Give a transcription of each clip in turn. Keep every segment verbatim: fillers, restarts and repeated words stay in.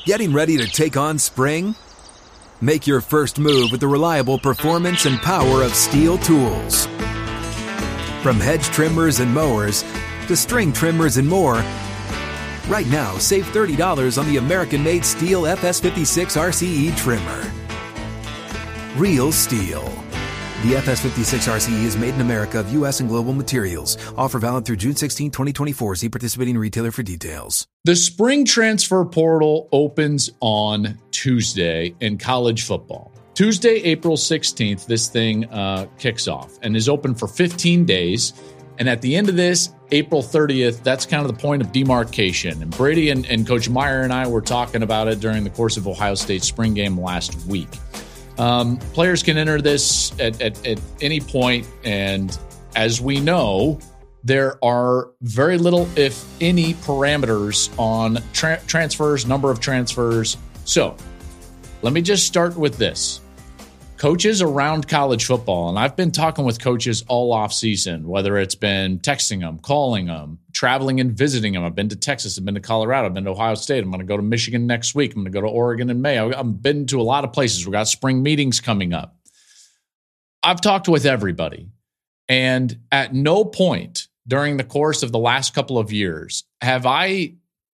Getting ready to take on spring? Make your first move with the reliable performance and power of Steel tools. From hedge trimmers and mowers to string trimmers and more, right now save thirty dollars on the American-made Steel F S fifty-six R C E trimmer. Real Steel. The F S fifty-six R C E is made in America of U S and global materials. Offer valid through June sixteenth, twenty twenty-four. See participating retailer for details. The spring transfer portal opens on Tuesday in college football. Tuesday, April sixteenth, this thing uh, kicks off and is open for fifteen days. And at the end of this, April thirtieth, that's kind of the point of demarcation. And Brady and, and Coach Meyer and I were talking about it during the course of Ohio State's spring game last week. Um, players can enter this at, at, at any point, and as we know, there are very little, if any, parameters on tra- transfers, number of transfers. So let me just start with this. Coaches around college football, and I've been talking with coaches all off season, whether it's been texting them, calling them, traveling and visiting them. I've been to Texas, I've been to Colorado, I've been to Ohio State. I'm going to go to Michigan next week. I'm going to go to Oregon in May. I've been to a lot of places. We've got spring meetings coming up. I've talked with everybody, and at no point during the course of the last couple of years have I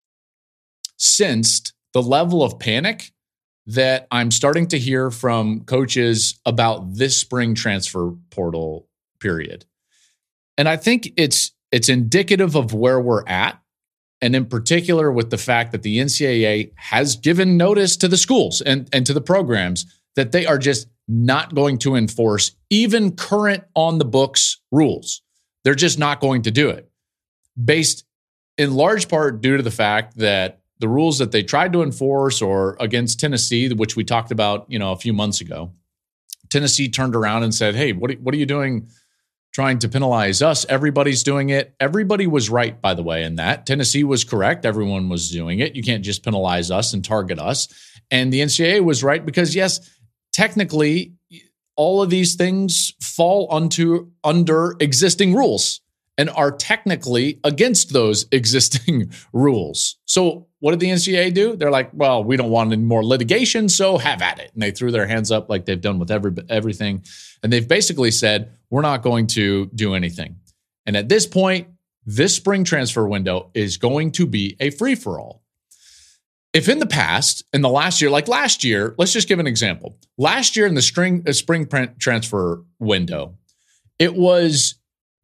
sensed the level of panic that I'm starting to hear from coaches about this spring transfer portal period. And I think it's it's indicative of where we're at, and in particular with the fact that the N C double A has given notice to the schools and, and to the programs that they are just not going to enforce even current on-the-books rules. They're just not going to do it, based in large part due to the fact that the rules that they tried to enforce, or against Tennessee, which we talked about, you know, a few months ago, Tennessee turned around and said, hey, what are, what are you doing trying to penalize us? Everybody's doing it. Everybody was right, by the way, in that. Tennessee was correct. Everyone was doing it. You can't just penalize us and target us. And the N C double A was right because, yes, technically, all of these things fall onto, under existing rules and are technically against those existing rules. So what did the N C double A do? They're like, well, we don't want any more litigation, so have at it. And they threw their hands up like they've done with every everything. And they've basically said, we're not going to do anything. And at this point, this spring transfer window is going to be a free-for-all. If in the past, in the last year, like last year, let's just give an example. Last year in the spring, uh, spring transfer window, it was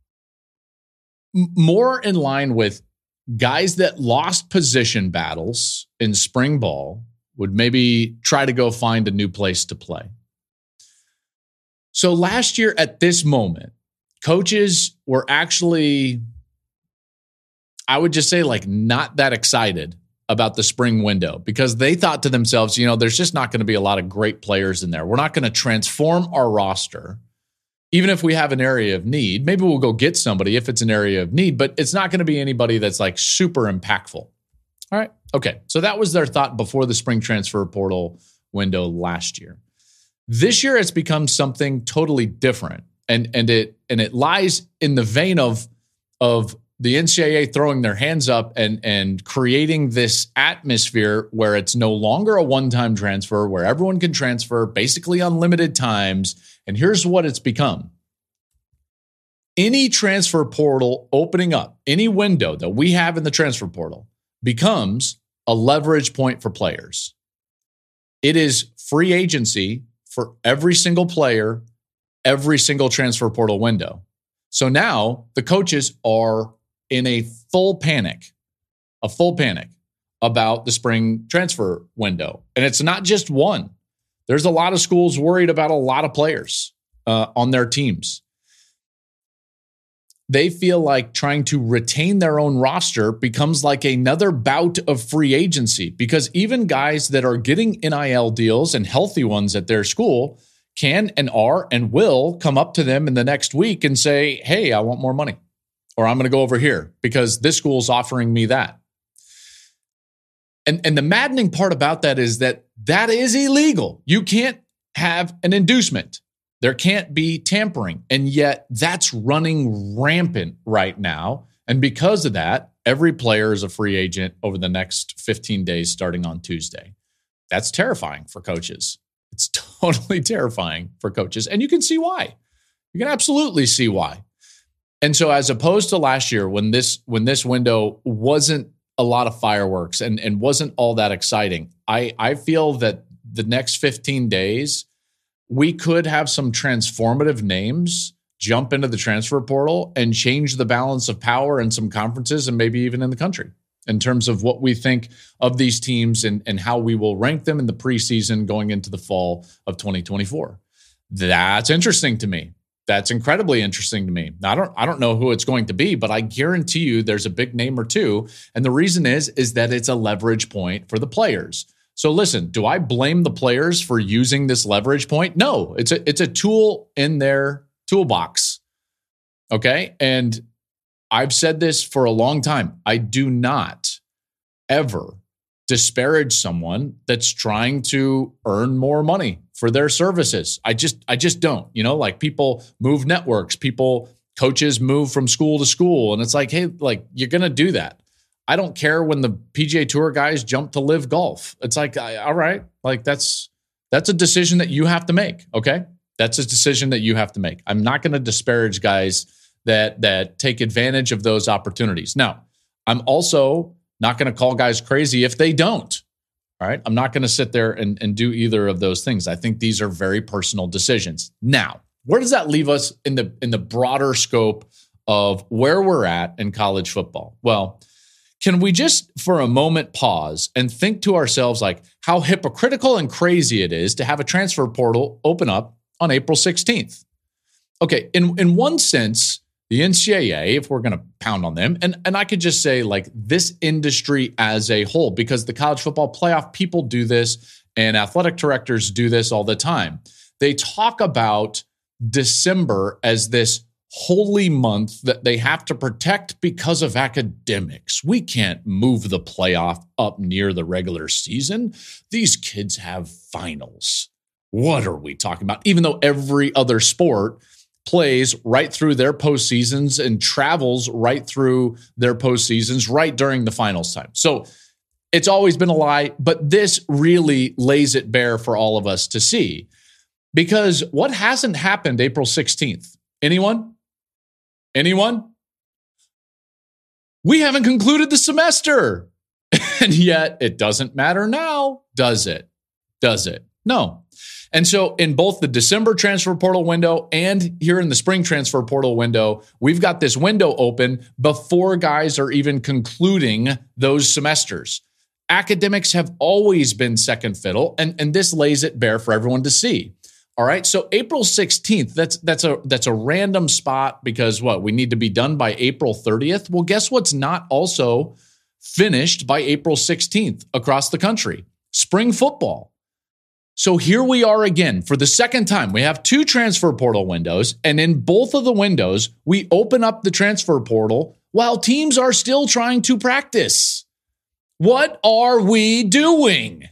more in line with guys that lost position battles in spring ball would maybe try to go find a new place to play. So last year at this moment, coaches were actually, I would just say, like, not that excited about the spring window because they thought to themselves, you know, there's just not going to be a lot of great players in there. We're not going to transform our roster. Even if we have an area of need, maybe we'll go get somebody if it's an area of need, but it's not going to be anybody that's like super impactful. All right. Okay. So that was their thought before the spring transfer portal window last year. This year it's become something totally different. And, and it, and it lies in the vein of, of the N C double A throwing their hands up and, and creating this atmosphere where it's no longer a one-time transfer, where everyone can transfer basically unlimited times. And here's what it's become. Any transfer portal opening up, any window that we have in the transfer portal becomes a leverage point for players. It is free agency for every single player, every single transfer portal window. So now the coaches are in a full panic, a full panic about the spring transfer window. And it's not just one. There's a lot of schools worried about a lot of players uh, on their teams. They feel like trying to retain their own roster becomes like another bout of free agency, because even guys that are getting N I L deals and healthy ones at their school can and are and will come up to them in the next week and say, hey, I want more money, or I'm going to go over here because this school's offering me that. And, and the maddening part about that is that that is illegal. You can't have an inducement. There can't be tampering. And yet that's running rampant right now. And because of that, every player is a free agent over the next fifteen days starting on Tuesday. That's terrifying for coaches. It's totally terrifying for coaches. And you can see why. You can absolutely see why. And so as opposed to last year when this when this window wasn't a lot of fireworks and, and wasn't all that exciting, I, I feel that the next fifteen days, we could have some transformative names jump into the transfer portal and change the balance of power in some conferences and maybe even in the country in terms of what we think of these teams and, and how we will rank them in the preseason going into the fall of twenty twenty-four. That's interesting to me. That's incredibly interesting to me. Now, I don't I don't know who it's going to be, but I guarantee you there's a big name or two. And the reason is, is that it's a leverage point for the players. So listen, do I blame the players for using this leverage point? No, it's a it's a tool in their toolbox. Okay? And I've said this for a long time. I do not ever disparage someone that's trying to earn more money for their services. I just, I just don't, you know, like people move networks, people, coaches move from school to school. And it's like, hey, like you're going to do that. I don't care when the P G A Tour guys jump to live golf. It's like, I, all right, like that's, that's a decision that you have to make. Okay. That's a decision that you have to make. I'm not going to disparage guys that, that take advantage of those opportunities. Now, I'm also not going to call guys crazy if they don't. All right. I'm not going to sit there and, and do either of those things. I think these are very personal decisions. Now, where does that leave us in the in the broader scope of where we're at in college football? Well, can we just for a moment pause and think to ourselves like how hypocritical and crazy it is to have a transfer portal open up on April sixteenth? Okay, in, in one sense, the N C double A, if we're going to pound on them, and, and I could just say like this industry as a whole, because the college football playoff people do this and athletic directors do this all the time. They talk about December as this holy month that they have to protect because of academics. We can't move the playoff up near the regular season. These kids have finals. What are we talking about? Even though every other sport plays right through their postseasons and travels right through their postseasons right during the finals time. So it's always been a lie, but this really lays it bare for all of us to see. Because what hasn't happened April sixteenth? Anyone? Anyone? We haven't concluded the semester. And yet it doesn't matter now, does it? Does it? No. And so in both the December transfer portal window and here in the spring transfer portal window, we've got this window open before guys are even concluding those semesters. Academics have always been second fiddle, and, and this lays it bare for everyone to see. All right, so April sixteenth, that's that's a that's a random spot because what? We need to be done by April thirtieth. Well, guess what's not also finished by April sixteenth across the country? Spring football. So here we are again for the second time. We have two transfer portal windows, and in both of the windows, we open up the transfer portal while teams are still trying to practice. What are we doing?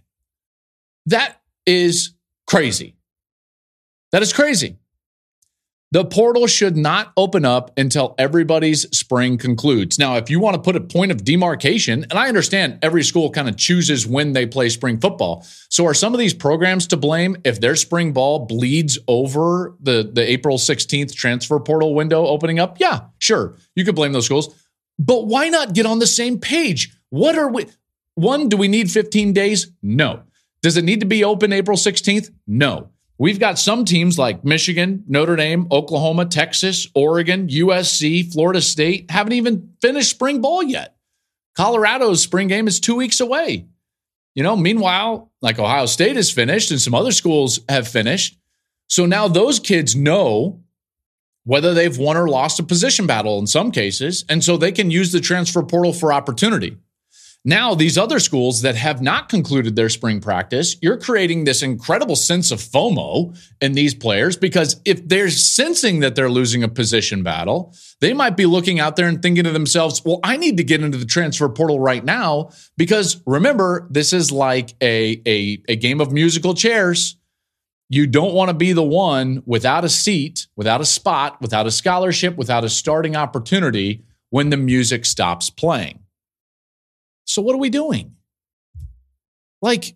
That is crazy. That is crazy. The portal should not open up until everybody's spring concludes. Now, if you want to put a point of demarcation, and I understand every school kind of chooses when they play spring football. So are some of these programs to blame if their spring ball bleeds over the, the April sixteenth transfer portal window opening up? Yeah, sure. You could blame those schools. But why not get on the same page? What are we? One, do we need fifteen days? No. Does it need to be open April sixteenth? No. We've got some teams like Michigan, Notre Dame, Oklahoma, Texas, Oregon, U S C, Florida State haven't even finished spring ball yet. Colorado's spring game is two weeks away. You know, meanwhile, like Ohio State is finished and some other schools have finished. So now those kids know whether they've won or lost a position battle in some cases, and so they can use the transfer portal for opportunity. Now, these other schools that have not concluded their spring practice, you're creating this incredible sense of FOMO in these players because if they're sensing that they're losing a position battle, they might be looking out there and thinking to themselves, well, I need to get into the transfer portal right now because remember, this is like a, a, a game of musical chairs. You don't want to be the one without a seat, without a spot, without a scholarship, without a starting opportunity when the music stops playing. So what are we doing? Like,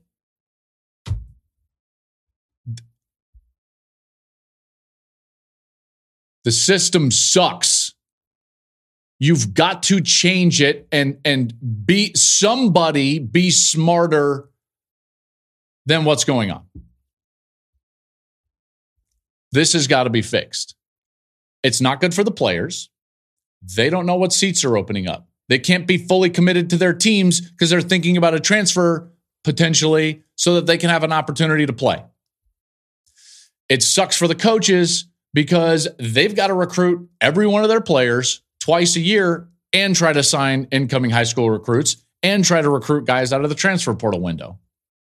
the system sucks. You've got to change it and, and be somebody be smarter than what's going on. This has got to be fixed. It's not good for the players. They don't know what seats are opening up. They can't be fully committed to their teams because they're thinking about a transfer potentially so that they can have an opportunity to play. It sucks for the coaches because they've got to recruit every one of their players twice a year and try to sign incoming high school recruits and try to recruit guys out of the transfer portal window.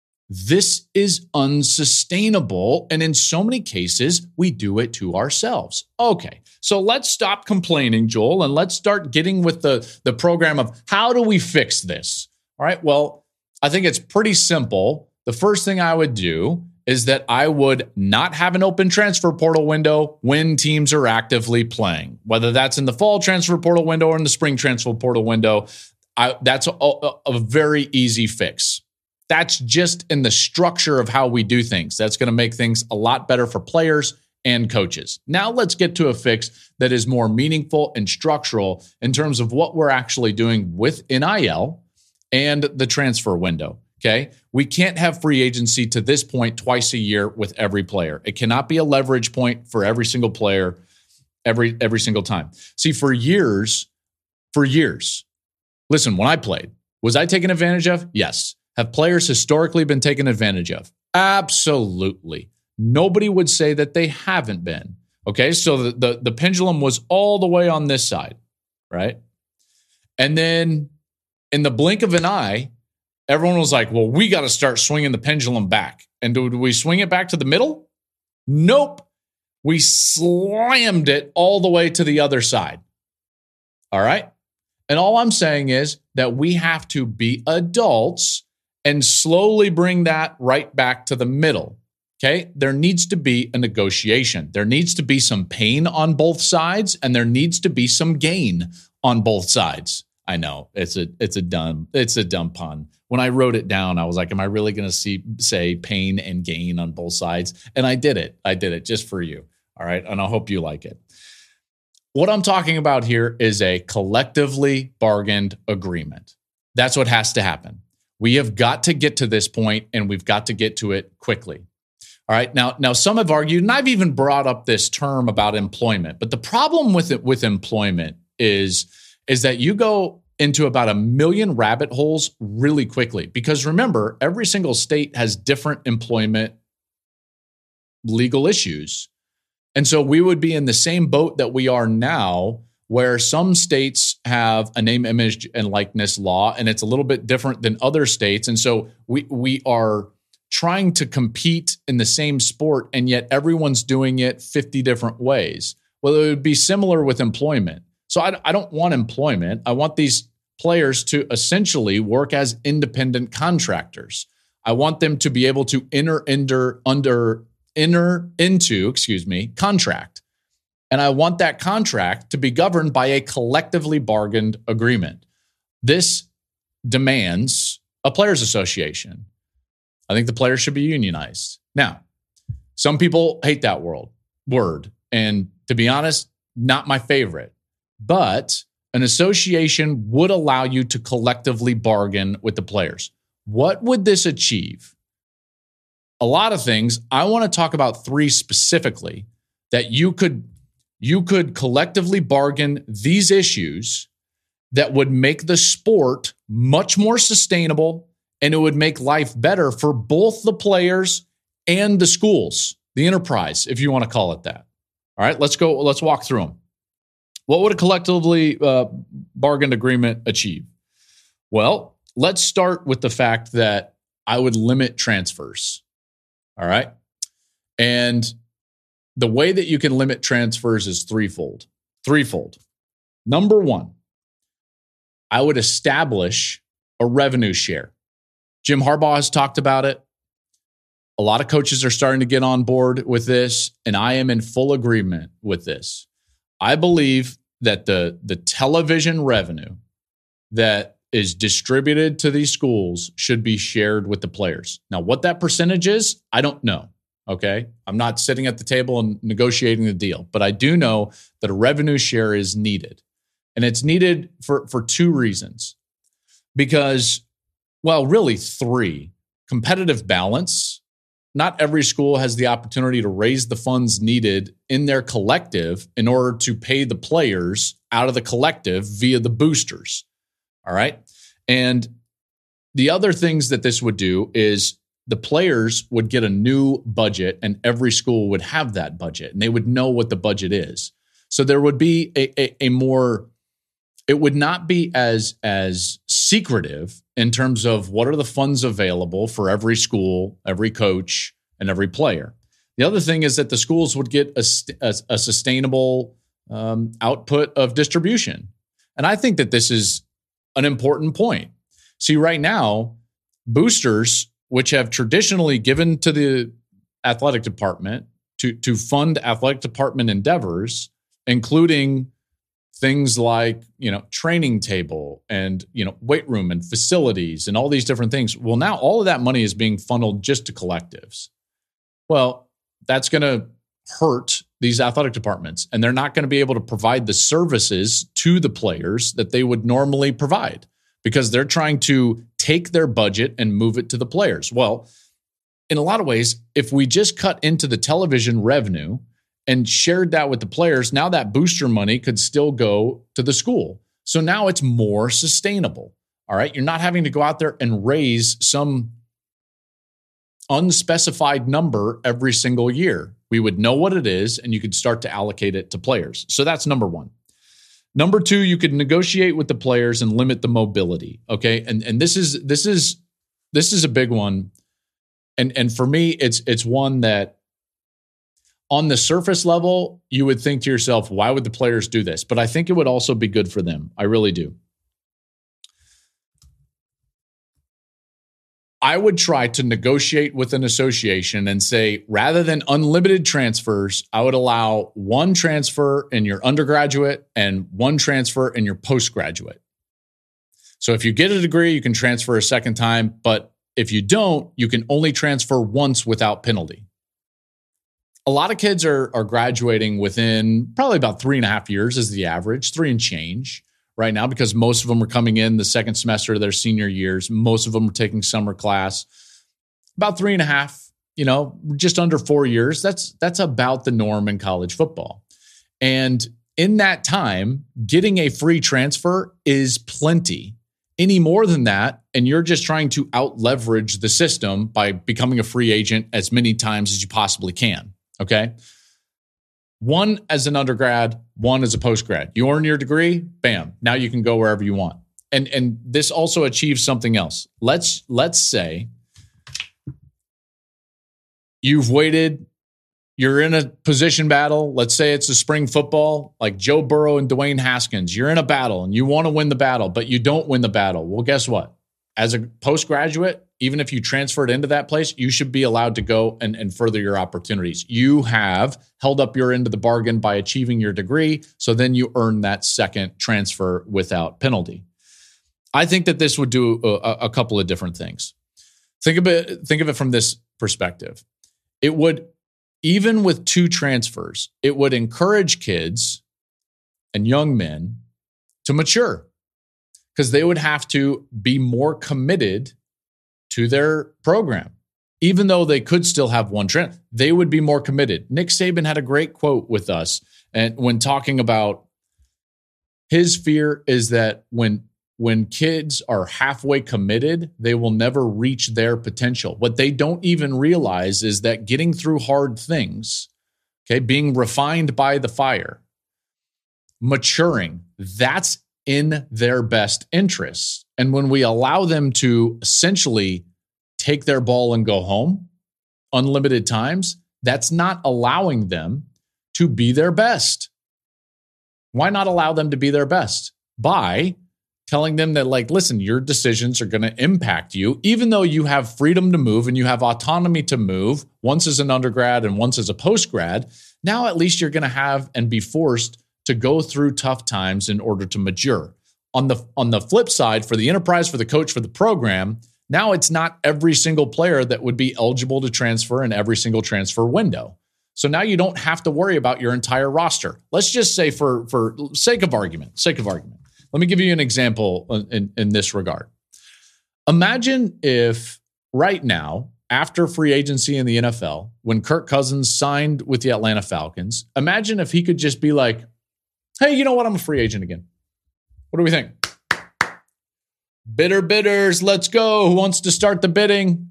This is unsustainable. And in so many cases, we do it to ourselves. Okay, so let's stop complaining, Joel, and let's start getting with the, the program of how do we fix this? All right, well, I think it's pretty simple. The first thing I would do is that I would not have an open transfer portal window when teams are actively playing, whether that's in the fall transfer portal window or in the spring transfer portal window. I, that's a, a, a very easy fix. That's just in the structure of how we do things. That's going to make things a lot better for players and coaches. Now let's get to a fix that is more meaningful and structural in terms of what we're actually doing with N I L and the transfer window. Okay, we can't have free agency to this point twice a year with every player. It cannot be a leverage point for every single player every every single time. See, for years, for years, listen, when I played, was I taken advantage of? Yes. Have players historically been taken advantage of? Absolutely. Nobody would say that they haven't been. Okay, so the, the, the pendulum was all the way on this side, right? And then in the blink of an eye, everyone was like, well, we got to start swinging the pendulum back. And do, do we swing it back to the middle? Nope. We slammed it all the way to the other side. All right? And all I'm saying is that we have to be adults and slowly bring that right back to the middle. Okay? There needs to be a negotiation. There needs to be some pain on both sides, and there needs to be some gain on both sides. I know it's a it's a dumb it's a dumb pun. When I wrote it down, I was like, am I really going to see say pain and gain on both sides? And I did it. I did it just for you. All right? And I hope you like it. What I'm talking about here is a collectively bargained agreement. That's what has to happen. We have got to get to this point, and we've got to get to it quickly. All right. Now, now some have argued, and I've even brought up this term about employment. But the problem with it with employment is, is that you go into about a million rabbit holes really quickly. Because remember, every single state has different employment legal issues. And so we would be in the same boat that we are now, where some states have a name, image, and likeness law, and it's a little bit different than other states. And so we we are trying to compete in the same sport, and yet everyone's doing it fifty different ways. Well, it would be similar with employment. So I, I don't want employment. I want these players to essentially work as independent contractors. I want them to be able to enter under, under enter into, excuse me, contract. And I want that contract to be governed by a collectively bargained agreement. This demands a players' association. I think the players should be unionized. Now, some people hate that world, word. And to be honest, not my favorite. But an association would allow you to collectively bargain with the players. What would this achieve? A lot of things. I want to talk about three specifically that you could You could collectively bargain these issues that would make the sport much more sustainable, and it would make life better for both the players and the schools, the enterprise, if you want to call it that. All right, let's go. Let's walk through them. What would a collectively uh, bargained agreement achieve? Well, let's start with the fact that I would limit transfers. All right. And the way that you can limit transfers is threefold. Threefold. Number one, I would establish a revenue share. Jim Harbaugh has talked about it. A lot of coaches are starting to get on board with this, and I am in full agreement with this. I believe that the, the television revenue that is distributed to these schools should be shared with the players. Now, what that percentage is, I don't know. Okay. I'm not sitting at the table and negotiating the deal, but I do know that a revenue share is needed. And it's needed for, for two reasons. Because, well, really three. Competitive balance. Not every school has the opportunity to raise the funds needed in their collective in order to pay the players out of the collective via the boosters. All right. And the other things that this would do is the players would get a new budget and every school would have that budget and they would know what the budget is. So there would be a, a, a more, it would not be as, as secretive in terms of what are the funds available for every school, every coach, and every player. The other thing is that the schools would get a, a, a sustainable um, output of distribution. And I think that this is an important point. See, right now, boosters, which have traditionally given to the athletic department to, to fund athletic department endeavors, including things like, you know, training table and, you know, weight room and facilities and all these different things. Well, now all of that money is being funneled just to collectives. Well, that's going to hurt these athletic departments, and they're not going to be able to provide the services to the players that they would normally provide because they're trying to take their budget and move it to the players. Well, in a lot of ways, if we just cut into the television revenue and shared that with the players, now that booster money could still go to the school. So now it's more sustainable. All right. You're not having to go out there and raise some unspecified number every single year. We would know what it is and you could start to allocate it to players. So that's number one. Number two, you could negotiate with the players and limit the mobility. Okay. And, and this is, this is, this is a big one. And, and for me, it's, it's one that on the surface level, you would think to yourself, why would the players do this? But I think it would also be good for them. I really do. I would try to negotiate with an association and say, rather than unlimited transfers, I would allow one transfer in your undergraduate and one transfer in your postgraduate. So if you get a degree, you can transfer a second time, but if you don't, you can only transfer once without penalty. A lot of kids are, are graduating within probably about three and a half years is the average, three and change. Right now, because most of them are coming in the second semester of their senior years. Most of them are taking summer class. About three and a half, you know, just under four years. That's that's about the norm in college football. And in that time, getting a free transfer is plenty. Any more than that, and you're just trying to out leverage the system by becoming a free agent as many times as you possibly can. Okay. One as an undergrad, one as a postgrad. You earn your degree, bam, now you can go wherever you want. And and this also achieves something else. Let's let's say you've waited, you're in a position battle. Let's say it's a spring football, like Joe Burrow and Dwayne Haskins. You're in a battle and you want to win the battle, but you don't win the battle. Well, guess what? As a postgraduate, even if you transferred into that place, you should be allowed to go and, and further your opportunities. You have held up your end of the bargain by achieving your degree, so then you earn that second transfer without penalty. I think that this would do a, a couple of different things. Think of it, think of it from this perspective. It would, even with two transfers, it would encourage kids and young men to mature because they would have to be more committed to their program. Even though they could still have one trend, they would be more committed. Nick Saban had a great quote with us, and when talking about his fear is that when when kids are halfway committed, they will never reach their potential. What they don't even realize is that getting through hard things, okay, being refined by the fire, maturing, that's in their best interests. And when we allow them to essentially take their ball and go home unlimited times, that's not allowing them to be their best. Why not allow them to be their best? By telling them that, like, listen, your decisions are going to impact you, even though you have freedom to move and you have autonomy to move, once as an undergrad and once as a postgrad. Now at least you're going to have and be forced to go through tough times in order to mature. On the on the flip side, for the enterprise, for the coach, for the program, now it's not every single player that would be eligible to transfer in every single transfer window. So now you don't have to worry about your entire roster. Let's just say for, for sake of argument, sake of argument, let me give you an example in, in this regard. Imagine if right now, after free agency in the N F L, when Kirk Cousins signed with the Atlanta Falcons, imagine if he could just be like, hey, you know what? I'm a free agent again. What do we think? Bidder bidders, let's go. Who wants to start the bidding?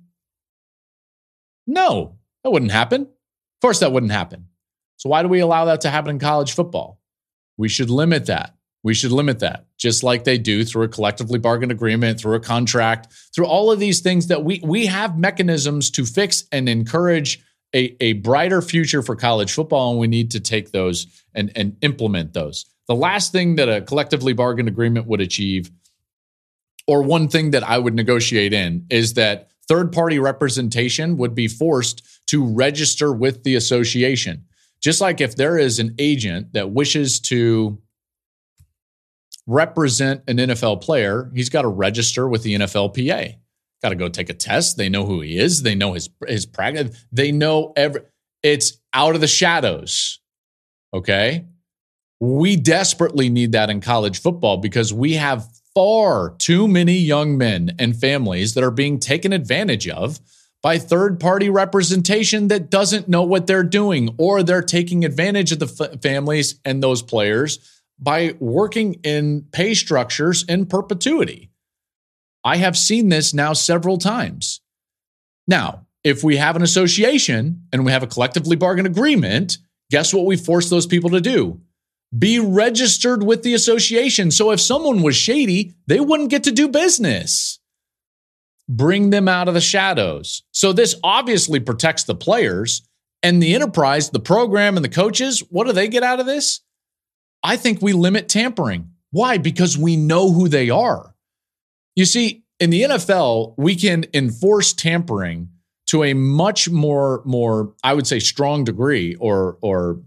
No, that wouldn't happen. Of course, that wouldn't happen. So why do we allow that to happen in college football? We should limit that. We should limit that, just like they do through a collectively bargained agreement, through a contract, through all of these things that we we have mechanisms to fix and encourage a, a brighter future for college football, and we need to take those and, and implement those. The last thing that a collectively bargained agreement would achieve, or one thing that I would negotiate in, is that third-party representation would be forced to register with the association. Just like if there is an agent that wishes to represent an N F L player, he's got to register with the N F L P A. Got to go take a test. They know who he is. They know his his practice. They know every. It's out of the shadows. Okay, we desperately need that in college football because we have far too many young men and families that are being taken advantage of by third-party representation that doesn't know what they're doing, or they're taking advantage of the f- families and those players by working in pay structures in perpetuity. I have seen this now several times. Now, if we have an association and we have a collectively bargained agreement, guess what we force those people to do? Be registered with the association. So if someone was shady, they wouldn't get to do business. Bring them out of the shadows. So this obviously protects the players and the enterprise, the program and the coaches. What do they get out of this? I think we limit tampering. Why? Because we know who they are. You see, in the N F L, we can enforce tampering to a much more, more, I would say, strong degree or, or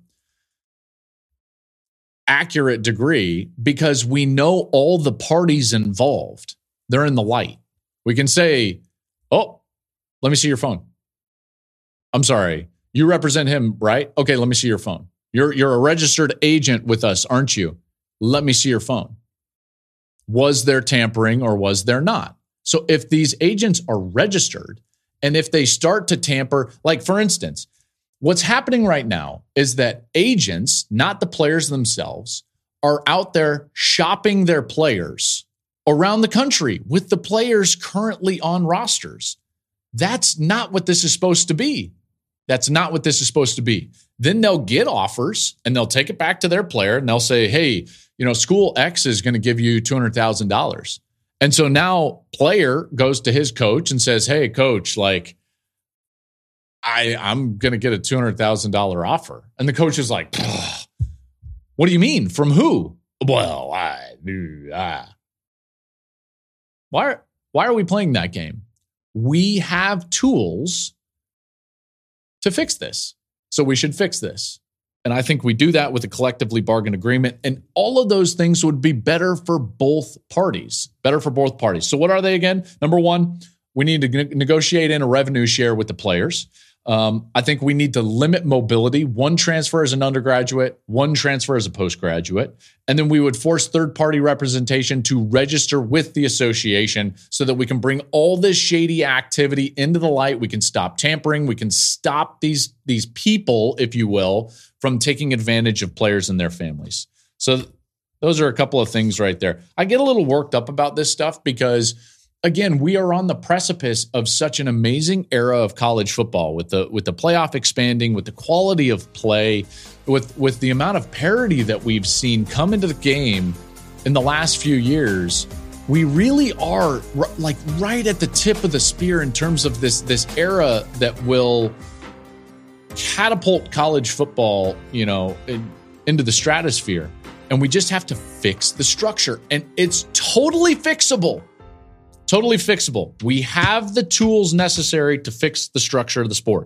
accurate degree because we know all the parties involved. They're in the light. We can say, oh, let me see your phone. I'm sorry. You represent him, right? Okay, let me see your phone. You're, you're a registered agent with us, aren't you? Let me see your phone. Was there tampering or was there not? So if these agents are registered and if they start to tamper, like for instance, what's happening right now is that agents, not the players themselves, are out there shopping their players around the country with the players currently on rosters. That's not what this is supposed to be. That's not what this is supposed to be. Then they'll get offers and they'll take it back to their player and they'll say, hey, you know, school X is going to give you two hundred thousand dollars. And so now player goes to his coach and says, hey, coach, like, I, I'm going to get a two hundred thousand dollars offer. And the coach is like, what do you mean? From who? Well, I do. I. Why, why are we playing that game? We have tools to fix this. So we should fix this. And I think we do that with a collectively bargained agreement. And all of those things would be better for both parties. Better for both parties. So what are they again? Number one, we need to ne- negotiate in a revenue share with the players. Um, I think we need to limit mobility. One transfer as an undergraduate, one transfer as a postgraduate. And then we would force third-party representation to register with the association so that we can bring all this shady activity into the light. We can stop tampering. We can stop these, these people, if you will, from taking advantage of players and their families. So those are a couple of things right there. I get a little worked up about this stuff because, again, we are on the precipice of such an amazing era of college football with the with the playoff expanding, with the quality of play, with, with the amount of parity that we've seen come into the game in the last few years. We really are r- like right at the tip of the spear in terms of this, this era that will catapult college football, you know, in, into the stratosphere. And we just have to fix the structure. And it's totally fixable. Totally fixable. We have the tools necessary to fix the structure of the sport.